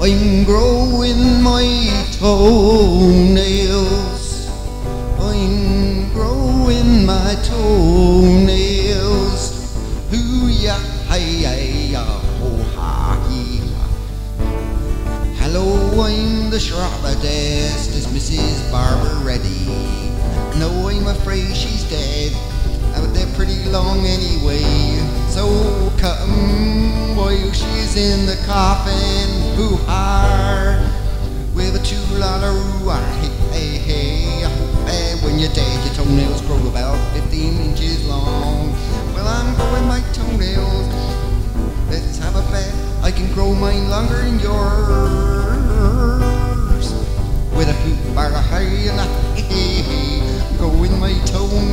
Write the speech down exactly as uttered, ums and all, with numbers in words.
I'm growing my toenails. I'm growing my toenails. Hoo ya, hi ya, ho ha hee ha. Hello, I'm the Shrobbadest. Is Missus Barbara ready? No, I'm afraid she's dead. But they're pretty long anyway. So come while she's in the coffin, hoo-ha, with a two-la-la-roo-ah, hey, hey, hey. And when you're dead, your toenails grow about fifteen inches long. Well, I'm growing my toenails. Let's have a bet. I can grow mine longer than yours. With a hoop, bar, a hey, and a hey, hey, growing my toenails.